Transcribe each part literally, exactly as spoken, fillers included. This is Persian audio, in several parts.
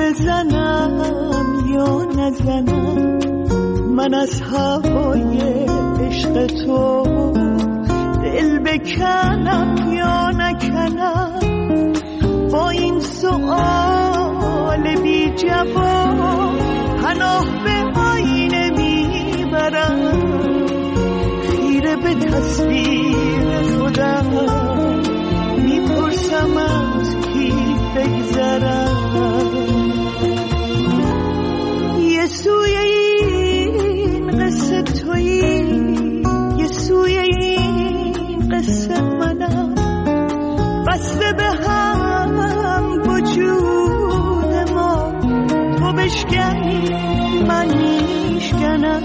بزنم یا نزنم، من از هوای عشق تو دل بکنم یا نکنم. با این سؤال بی جواب پناه به آینه میبرم، خیره به تصویر خودم میپرسم از کی بگذرم. یه سوی این قصه تویی، یه سوی این قصه منم، بسته به هم وجود ما، تو بشکنی من میشکنم.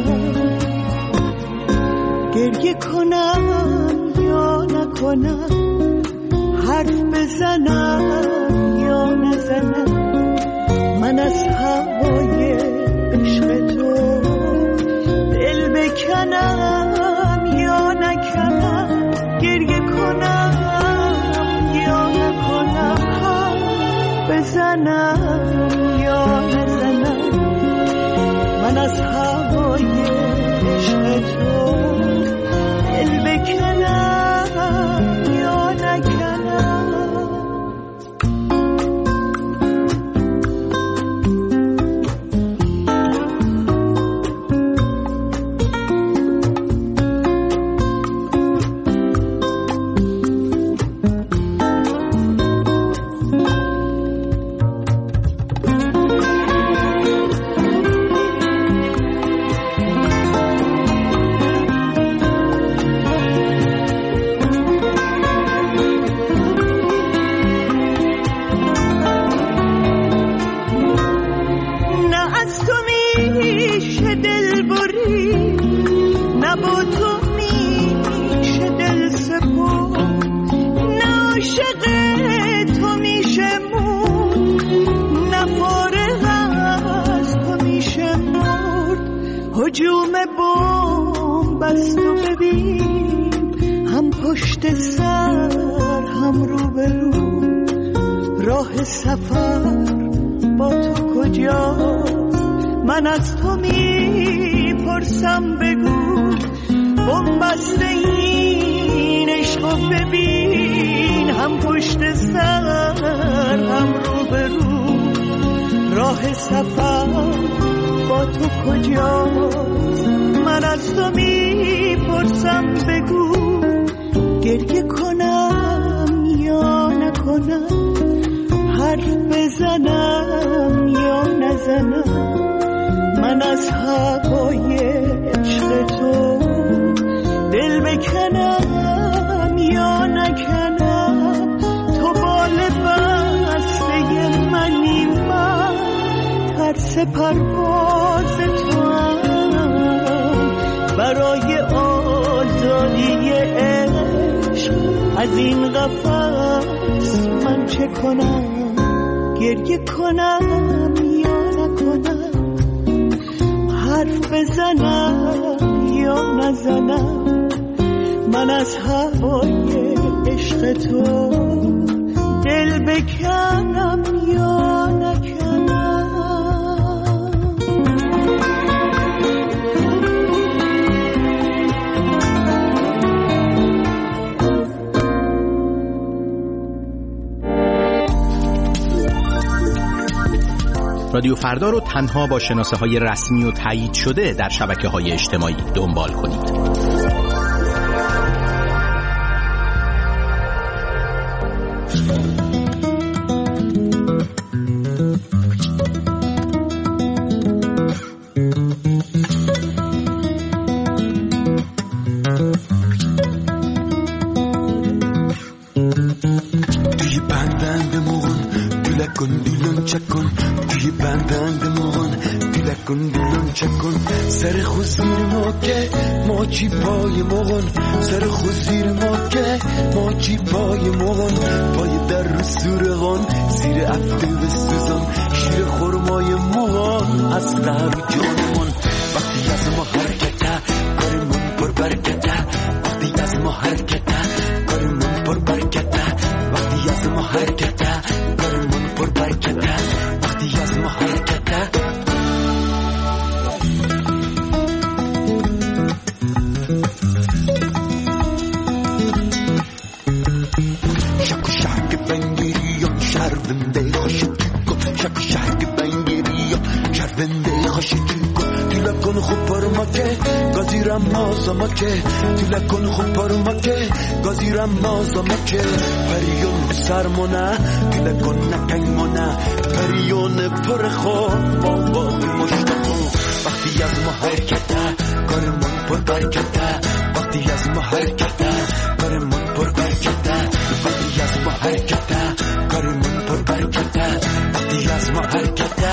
گریه کنم یا نکنم، حرف بزنم یا نزنم، من از هوای عشق تو دل بکنم یا نکنم. گریه کنم یا نکنم، حرف بزنم یا نزنم، من از هوای عشق تو دل بکنم یا نکنم. هجوم بوم بست و ببین، هم پشت سر هم رو به رو، راه سفر با تو کجاست؟ من از تو میپرسم بگو، بوم بست این عشق و ببین، هم پشت سر هم رو به رو، راه سفر با تو کجاست؟ من از تو میپرسم بگو، گریه کنم یا نکنم، حرف بزنم یا نزنم، من از هوای عشق تو دل بکنم یا نکنم. تو بال بسته منی، من ترس پرواز تو هم، برای آزادی عشق از این قفس من چه کنم؟ گریه کنم یا نکنم، حرف بزنم یا نزنم، من از هوای عشق تو دل بکنم یا نکنم. رادیو فردا رو تنها با شناسه های رسمی و تایید شده در شبکه های اجتماعی دنبال کنید. توی بندند مغن دلکن دلون چکن، توی بندند مغن دلکن دلون چکن، سر خوزیر ما که ماچی پای مغن، سر خوزیر ما که ماچی پای مغن، پای در رو سورغان زیر افته و سوزان، شیر خورمای مغن از در جانمون. وقتی از ما حرکته کارمون پر برکته، وقتی از ما حرکته کارمون پر برکته، وقتی از ما حرکته کارمون پر برکته، وقتی که بنگیری شرونده خوشی چون تیلا کن خوب پرما که گازیرم مازما که تیلا کن خوب پرما که گازیرم مازما که پریون سرمونه تیلا کن نکنگمونه پریون پر خوب بابا مشتاقو وقتی از ما حرکته کارمون پر برکته وقتی از ما حرکته کارمون پر برکته وقتی از ما حرکته کارمون پر برکته وقتی از ما حرکته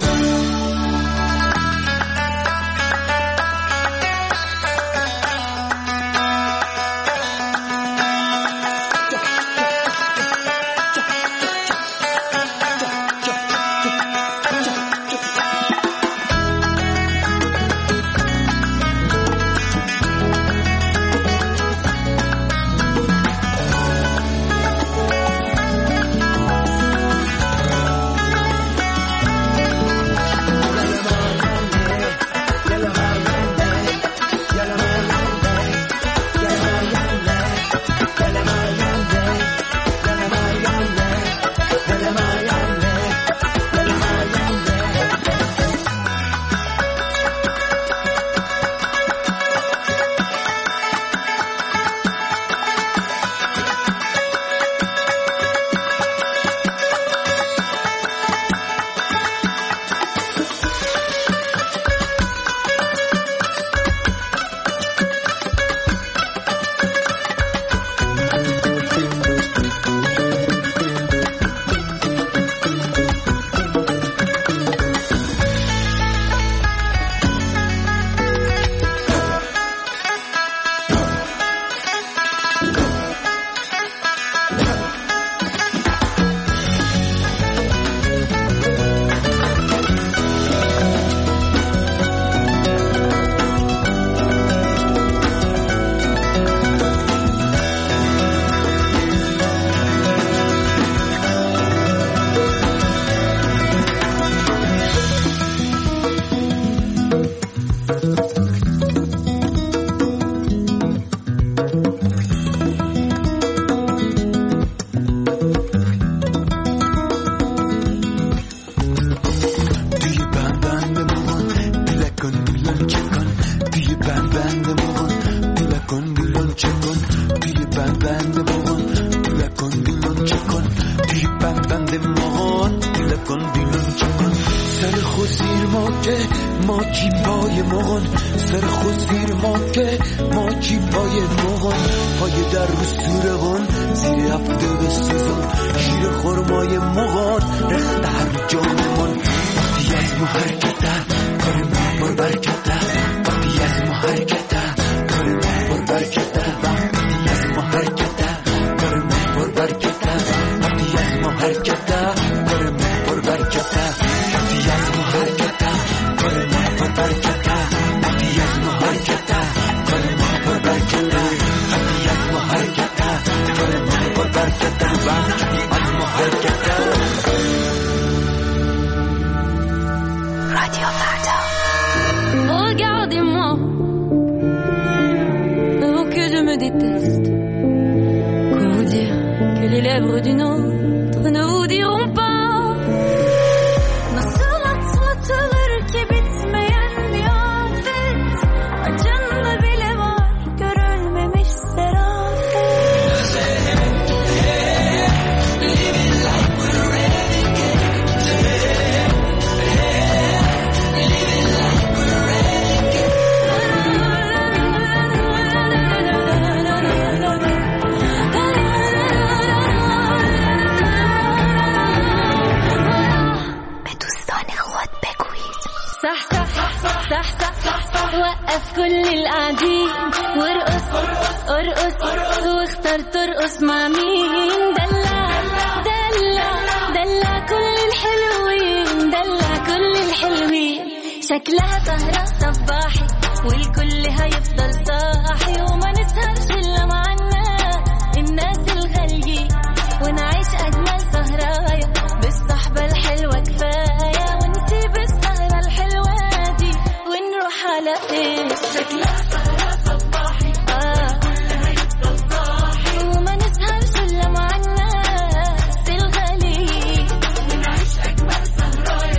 شكلها سهرة صباحي والكل هيفضل صاحي وما نسهرش إلا معنا الناس الغاليين ونعيش أجمل سهرايا بالصحبة الحلوة كفاية ونسيب السهرة الحلوة دي ونروح على فين شكلها سهرة صباحي آه. والكل هيفضل صاحي وما نسهرش إلا معنا الناس الغاليين ونعيش أجمل سهرايا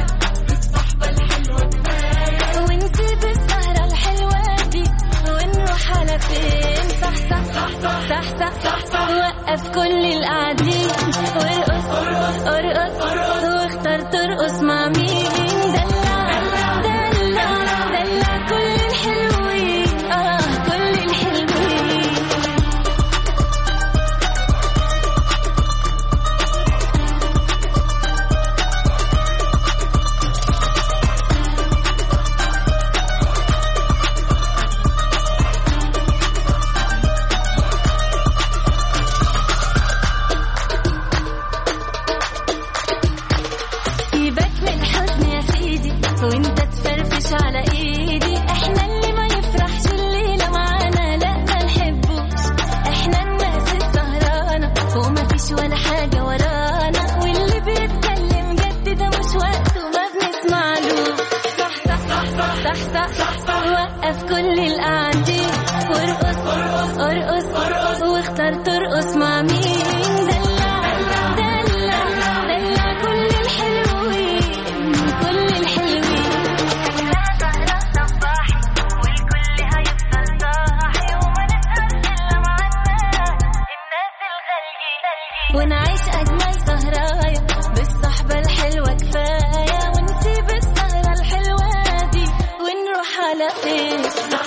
وانت تفرفش على ايدي. احنا اللي ما يفرحش الليلة معانا لا ما نحبوش. احنا الناس السهرانة وما فيش ولا حاجة ورانا، واللي بيتكلم جد ده مش وقته ما بنسمعلوش. صح صح صح صح صح صح صح وقف كل القاعدين وارقص ارقص ارقص واختار ترقص مع مين. دلع دلع دلع كل الحلوين كل الحلوين. احنا سهرة صباحي والكل هيفضل صاحي وما نسهرش الا معانا الناس الغاليين، ونعيش اجمل سهرايا بالصحبة الحلوة كفاية، ونسيب السهرة الحلوة دي ونروح على فين.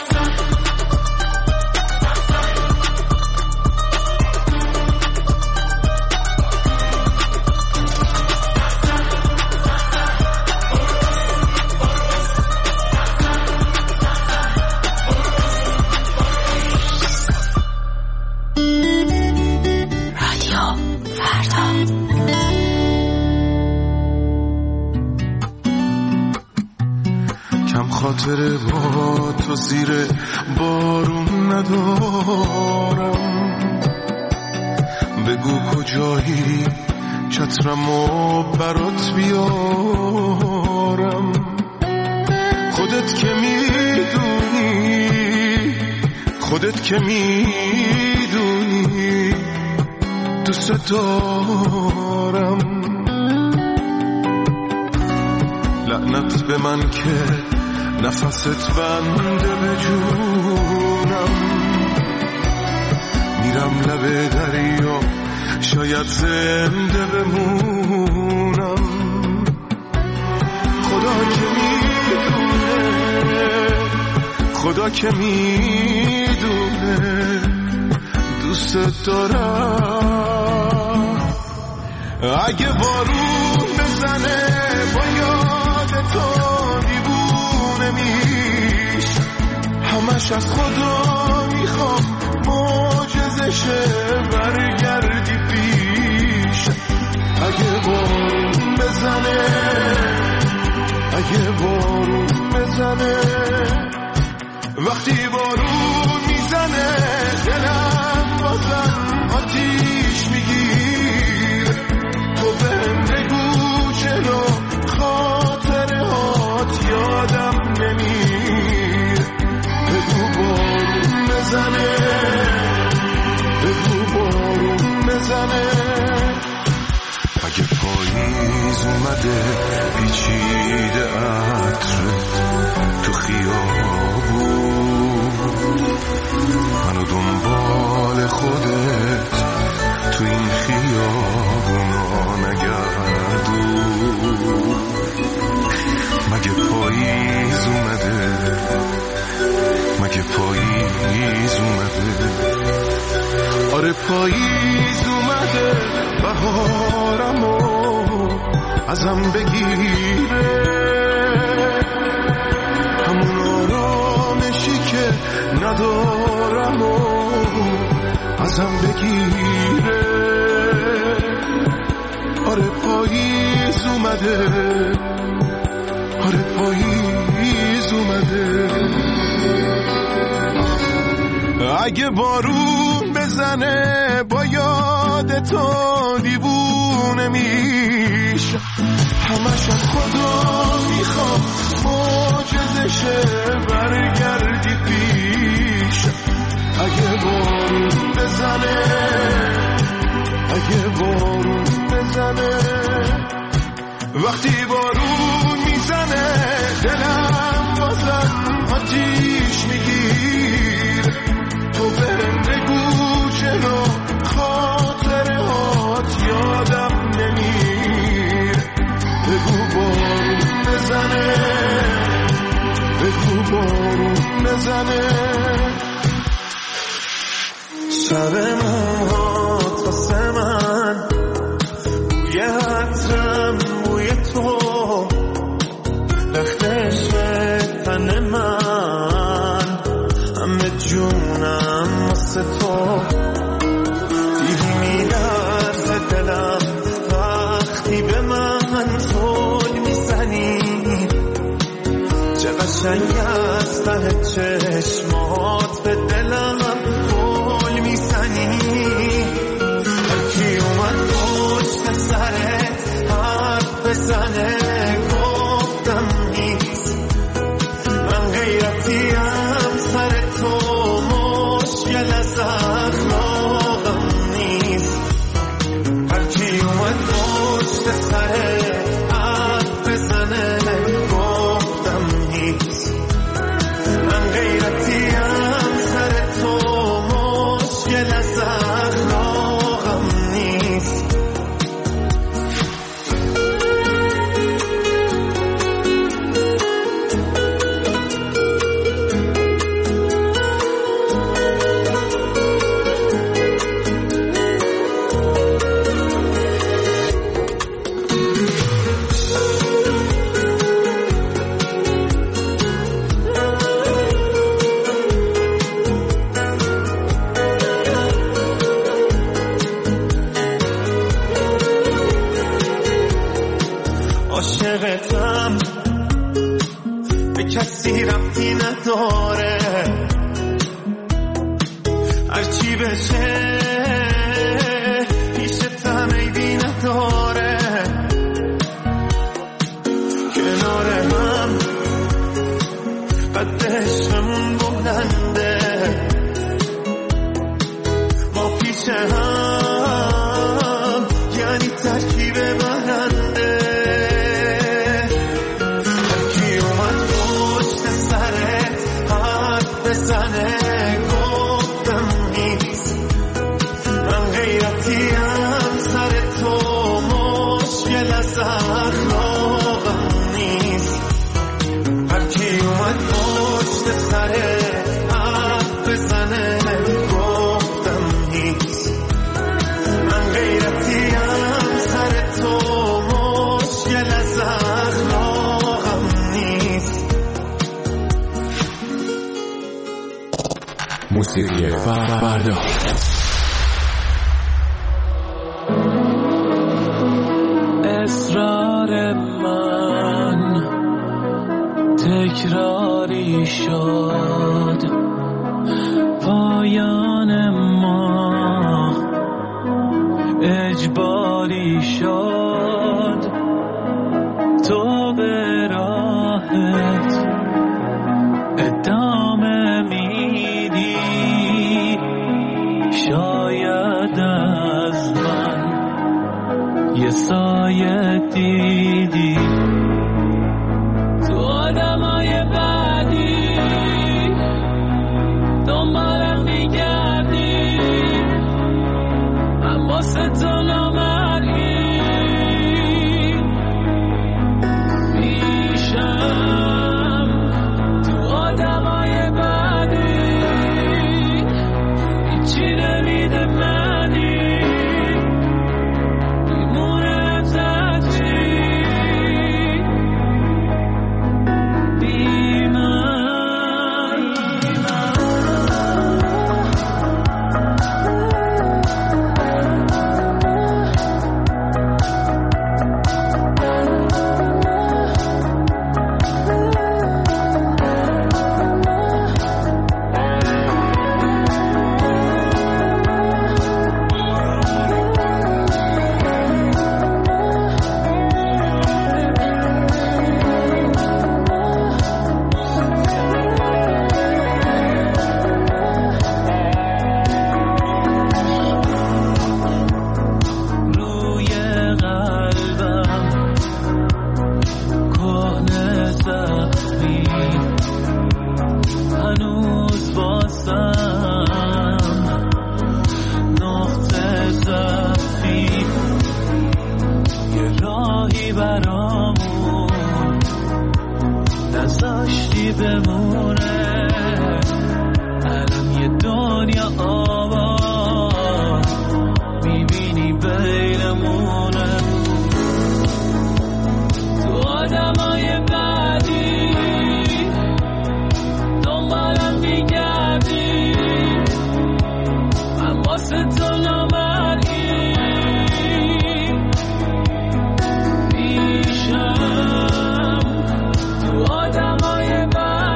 خاطر با تو زیر بارون ندارم، بگو کجایی چترمو برات بیارم. خودت که میدونی خودت که میدونی دوست دارم. لعنت به من که نفست بنده به جونم، میرم لب دریا شاید زنده بمونم. خدا که میدونه خدا که میدونه دوست دارم. اگه بارون بزنه با یاد تو میش، همش از خدا میخوام معجزشه برگردی پیش. اگه بارون بزنه اگه بارون بزنه وقتی بارون میزنه دلم بازم آتیش میگیر. تو بهم بگو چرا خاطره هات یادم نمیر. بگو بارون بزنه بگو بارون بزنه. اگه پاییز اومده پیچیده عطرت تو خیابون، منو دنبال خودت تو این خیابونا نگردون. مگه پاییز اومده مگه پاییز اومده آره پاییز اومده بهارمو ازم بگیره. همون آرامشی که ندارمو ازم بگیره. آره پاییز اومده آره پاییز اومده. اگه بارون بزنه با یاد تو دیوونه میشه، همش از خدا میخوام معجزشه برگردی پیش. اگه بارون بزنه اگه بارون بزنه وقتی بارون میزنه دلم بازم آتیش میگیر. تو برم بگو چرا خاطره هات یادم نمیر. بگو بارون بزنه بگو بارون بزنه. شب موهات واسه من بوی عطرم بوی تو، رختش تن من همه جونم واسه تو. دیدی میلرزه دلم وقتی به من طول میزنی، قشنگ از ته چشمات به دلم گل میزنی. هر کی اومد پشت سرت حرف بزنه گفتم نیست. من غیرتیم سر تو مشکل از اخلاقم نیست. هر کی اومد پشت سرت حرف بزنه گفتم نیست. من غیرتیم سر تو مشکل از اخلاقم نیست. عاشقتم به کسی ربطی نداره. هرچی بشه پیشتم عیبی نداره. کنار هم قد عشقمون بلنده. ما پیش هم یعنی ترکیب برنده. بزنه گفتم نیست. من غیرتیم سر تو مشکل از اخلاقم نیست. هر کی اومد پشت سر حرف بزنه گفتم نیست. من غیرتیم سر تو مشکل از اخلاقم نیست. موسیقی فردا. اصرار من تکراری شد. پایان ما اجباری شد. تو به راحت ادامه میدی. شاید از من یه سایه دیدی. تو آدمای بعدی دنبالم میگردی. من واسه تو نامرئی میشم. تو آدمای بعدی هیچی نمیده منی. میمونه ترجیح بی من. آدمای بعد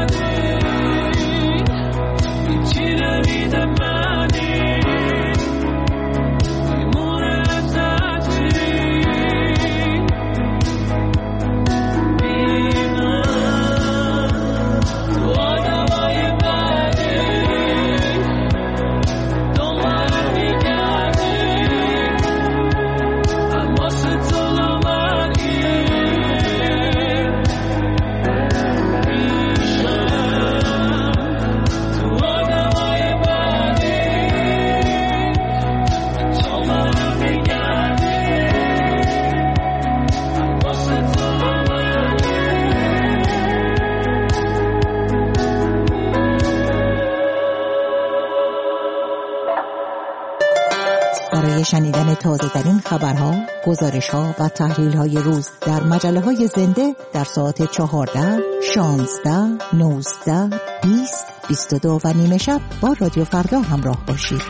شنیدن تازه ترین خبرها، گزارش‌ها و تحلیل‌های روز در مجله‌های زنده در ساعت چهارده، شانزده، نوزده، بیست، بیست و دو و نیمه شب با رادیو فردا همراه باشید.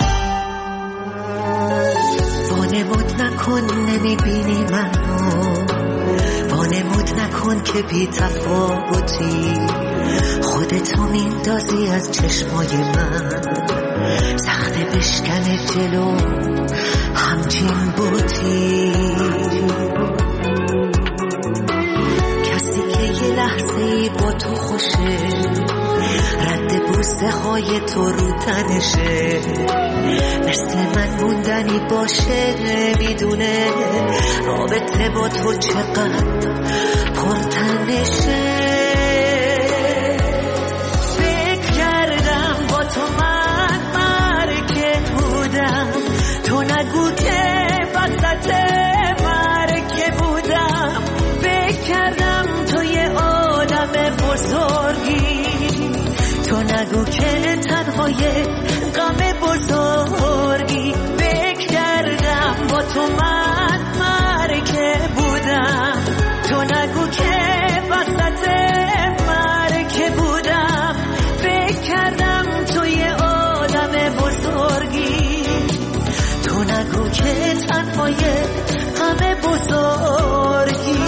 وانمود نکن نمیبینی منو، وانمود نکن که بی تفاوتی، خودتو میندازی از چشمای من، سخته بشکنه جلو همچین بوتی. کسی که یه لحظه ای با تو خوشه، رد بوسه های تو رو تنشه، مثل من موندنی باشه، میدونه رابطه با تو چقدر پرتنشه. فکر کردم با تو من مرکه بودم، تو نگو که وسط مرکه بودم. فکر کردم تو یه آدم بزرگی، تو نگو که تنهای غم بزرگی. فکر کردم با تو من مرکه بودم، تو نگو که وسط مرکه بودم. فکر کردم تو یه آدم بزرگی، تو نگو که تنهای غم بزرگی.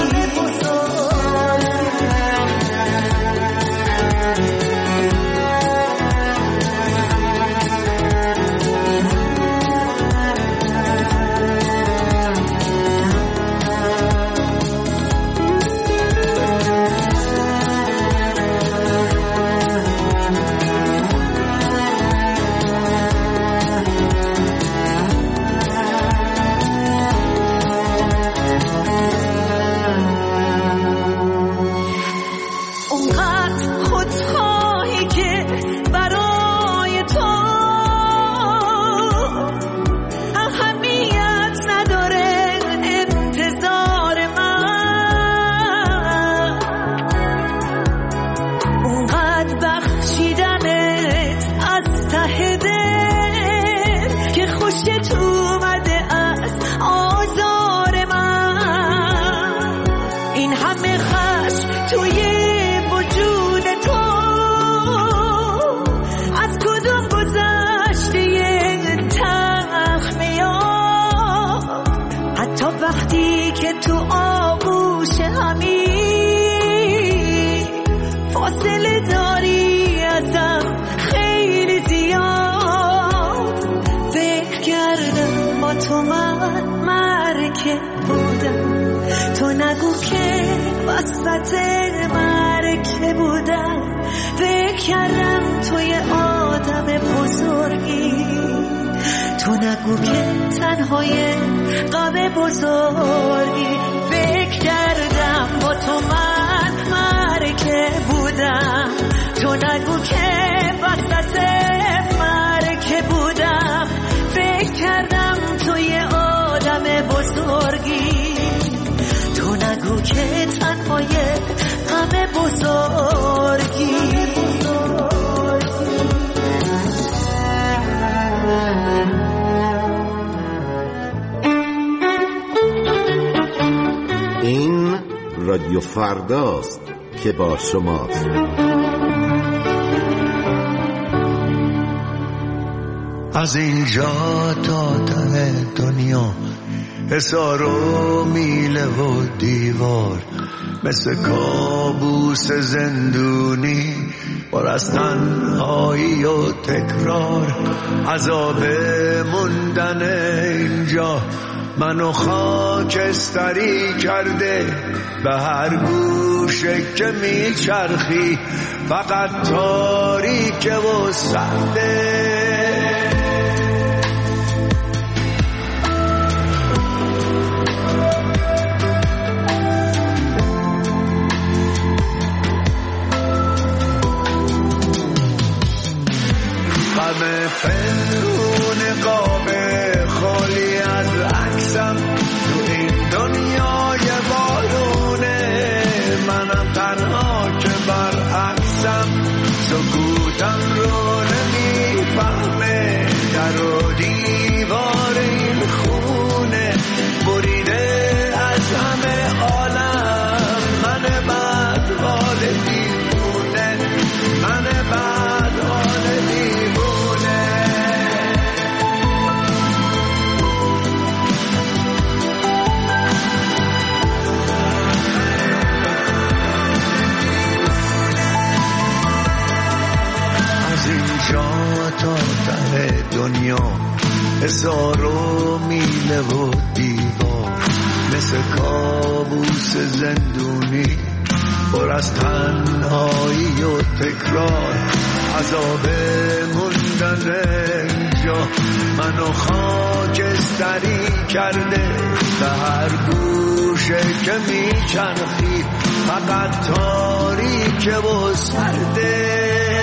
تو نگو که وسط مرکه بودم. فکر کردم تو یه آدم بزرگی، تو نگو که تنهای غم بزرگی. فکر کردم با تو من مرکه بودم، تو نگو که وسط مرکه بودم. فکر کردم تو یه آدم بزرگی، تو نگو که تنهای غم بزرگی. این رادیو فرداست که با شماست. از اینجا تا ته دنیا حصار و میله و دیوار، مثل کابوس زندونی پر از تنهایی و تکرار. عذاب موندن اینجا منو خاکستری کرده، به هر گوشه که میچرخی فقط تاریکه و سرده. غم پنهون قاب خالی از عکسم تو این دنیای بارونه، منم تنها که برعکسم، سکوتم رو نمیفهمه در و دیوار این دنیا هزار و میله و دیوار، مثل کابوس زندونی پر از تنهایی و تکرار، عذاب موندن اینجا منو خاکستری کرده. به هر گوشه که میچرخی فقط تاریکه و سرده.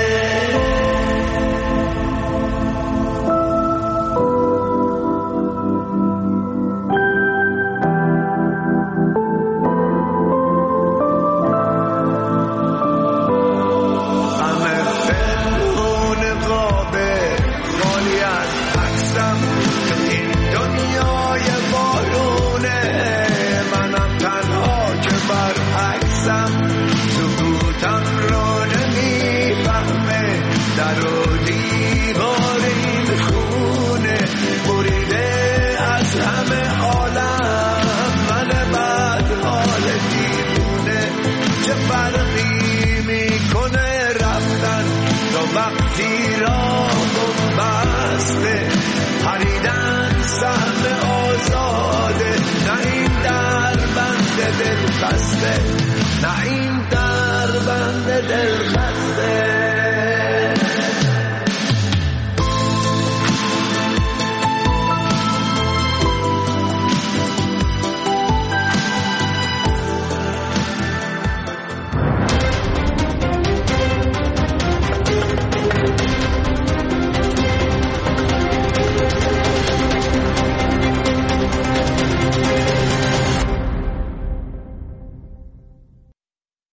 وقتی را بسته پریدن سهم آزاده، نه این در بند دل خسته.